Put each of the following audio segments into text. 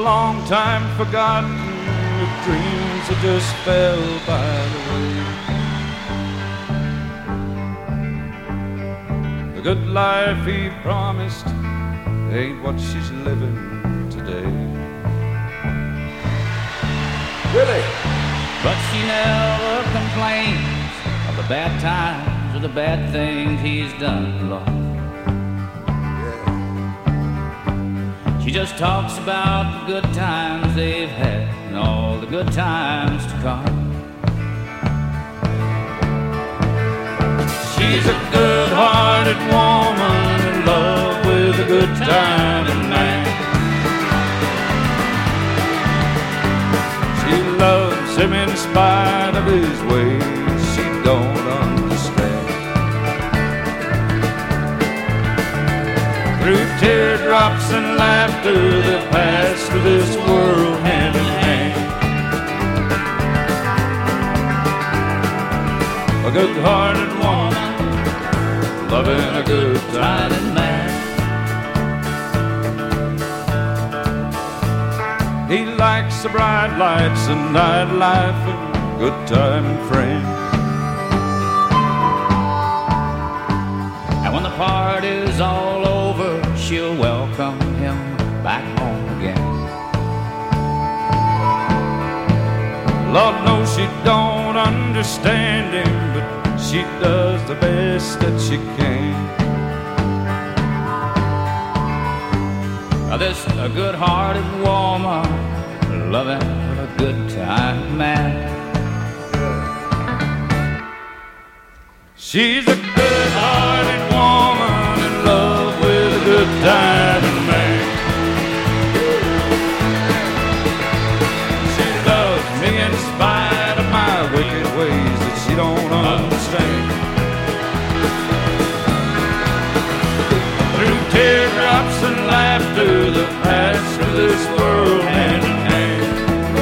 long time forgotten, with dreams that just fell by the way. The good life he promised ain't what she's living today. Really? But she never complains of the bad times or the bad things he's done, Lord. She just talks about the good times they've had and all the good times to come. She's a good-hearted woman in love with a good-timing man. She loves him in spite of his ways she don't understand. Through teardrops and laughter that pass through this world hand in hand. A good-hearted woman loving a good-timing man. He likes the bright lights and nightlife and good-timing friends. And when the party's all over, she'll welcome him back home again. Lord knows she don't understand him, but she does the best that she can. This a good-hearted woman loving a good-time man. She's a good-hearted woman in love with a good-timing man. She loves me in spite of my wicked ways that she don't understand. Through teardrops and laughter that pass through this world hand in hand.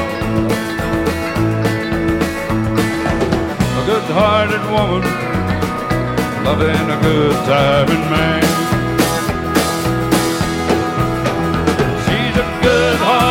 A good-hearted woman loving a good-timing man. She's a good-hearted